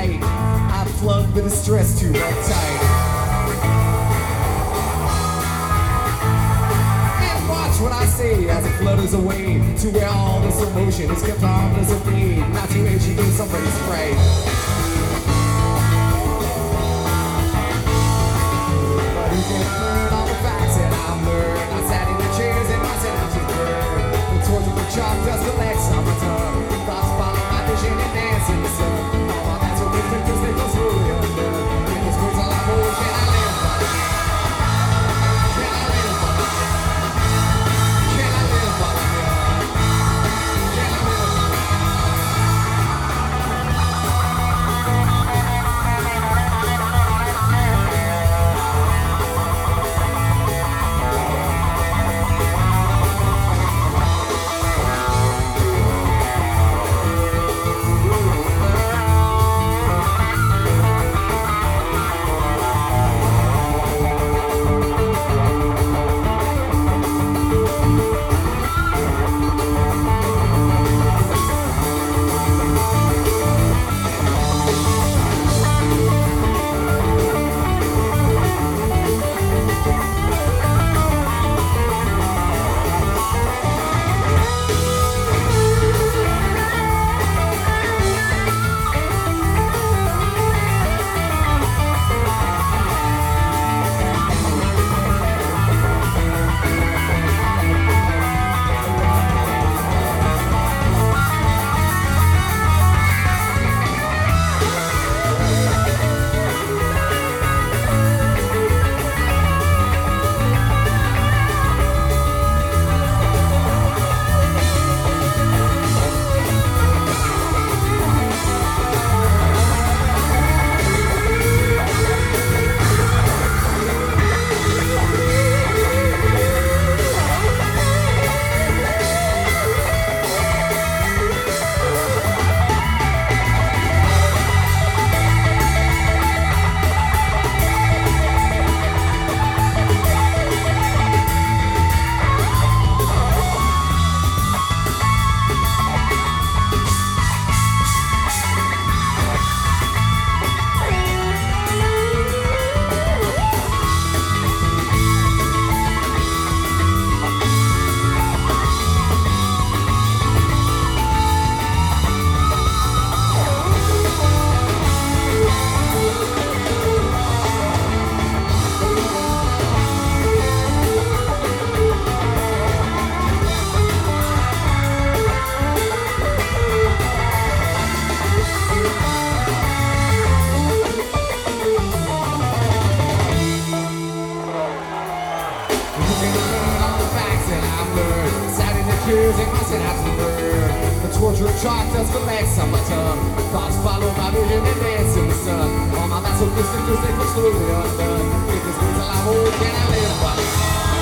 night. I flood with the stress too uptight. And watch what I say as it flutters away to where all this emotion is kept harmless and paid, not to educate somebody's pride. But who can learn all the facts that I've learned? I sat in the chairs and I said I'm too good. The torch of the chalk dust collects on my tongue. Thoughts follow my vision and dance in the sun. All my mental pictures they go slowly undone. In this words all I hold, can I live by it? Can I live by it? Can I live by it? Can I live by it? The torture of chalk dust collects on my tongue. Thoughts follow my vision and dance in the sun. All my mental distances they go slowly undone. If this words all I hold, can I live by it?